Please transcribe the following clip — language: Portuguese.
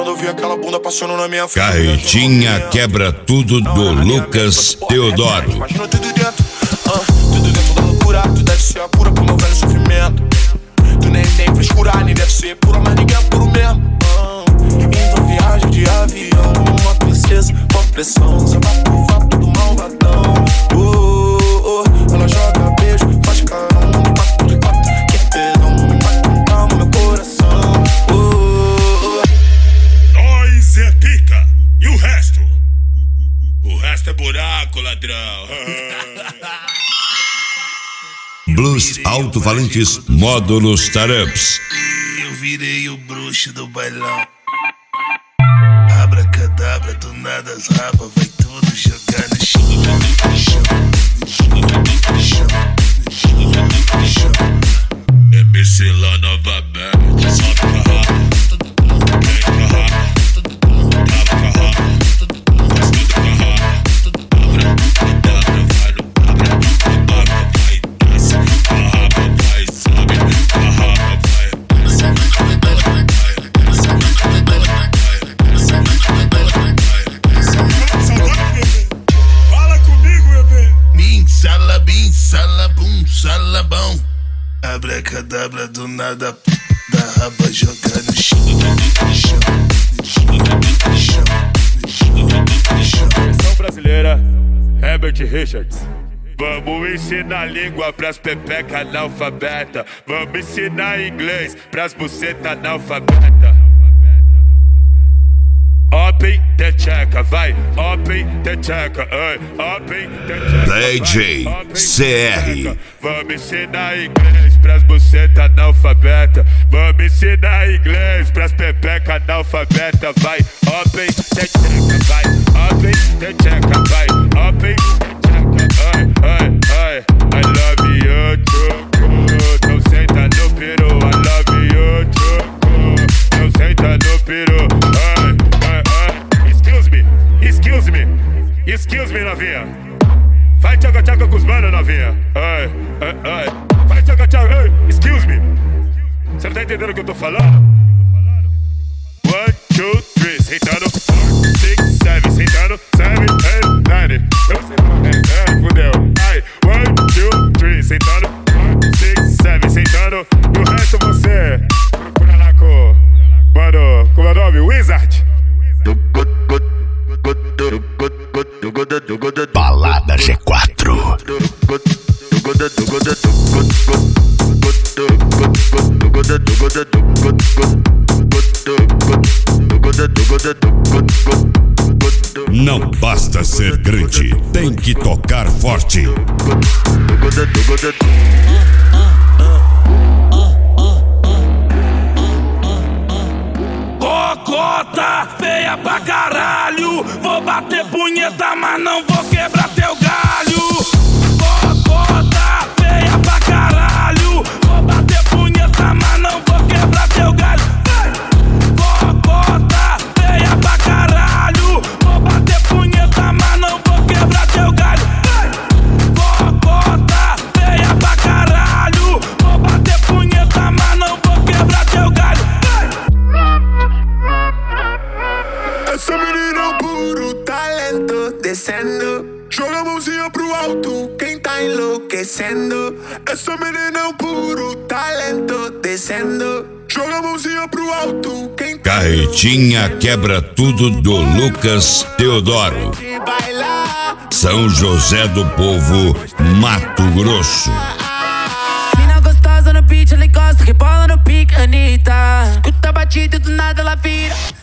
quando eu vi aquela bunda passando na minha frente. Carretinha quebra tudo do Lucas Teodoro. Imagina tudo dentro, tudo dentro da loucura. Tu deve ser a cura pro meu velho sofrimento. Tu nem frescura, nem deve ser pura, mas ninguém é puro mesmo. Então viagem de avião, uma princesa, com pressão. Você vai pro vapo do malvadão. Ela joga beijo, faz carão. De quatro, que tesão. Vai com calma meu coração. Nós é pica, e o resto? O resto é buraco, ladrão. Blues alto-falantes módulos Startups. Eu virei o bruxo do bailão. Abracadabra, do nada as rapas, vai tudo jogar no chão. É MC lá novamente, sobe com a rapa, vem com a rapa, trava com a rapa, faz tudo com a rapa. Abracadabra, vai no abracadabra, vai desce com a rapa, vai sobe com a rapa, vai desce com a rapa, fala comigo, bebê. Bim, sala, bum, salabão. Abracadabra do nada, da raba jogar no chão. Versão brasileira, Herbert Richards. Vamos ensinar língua pras pepeca analfabeta. Vamos ensinar inglês pras buceta analfabeta. Open the checker, vai, open the checker, open the checker. DJ CR. Vamos ensinar inglês pras buceta analfabeta. Vamos ensinar inglês pras pepeca analfabeta. Vai, open the checker, vai, open the checker, vai, open the checker, I love you, choco. Não senta no peru, I love you, choco. Não senta no peru, Excuse me, novinha. Vai tchaca-tchaca com os manos, novinha. Vai tchaca-tchaca, excuse me. Você não tá entendendo o que eu tô falando? 1, 2, 3, sentando 4, 6, 7, sentando 7, 8, 9. Eu sei não, fudeu. 1, 2, 3, sentando 4, 6, 7, sentando. E o resto você procura lá com mano, como é o nome? Wizard. Balada G4. Não basta ser grande, tem que tocar forte. Cocota, feia pra caralho. Vou bater punheta, mas não vou quebrar teu galho. Cocota, feia pra caralho. Vou bater punheta, mas não vou quebrar teu galho. Cocota, feia pra caralho. Vou bater punheta, mas não vou quebrar teu galho. Cocota, feia pra caralho. Vou bater punheta, mas não vou quebrar teu galho. Essa menina é um puro talento, descendo. Joga a mãozinha pro alto, quem tá enlouquecendo. Essa menina é um puro talento, descendo. Joga a mãozinha pro alto, quem tá Carretinha quebra tudo do Lucas Teodoro. São José do Povo, Mato Grosso. Mina gostosa no beat, ela gosta que bola no pique, Anitta. Escuta a batida e do nada ela vira.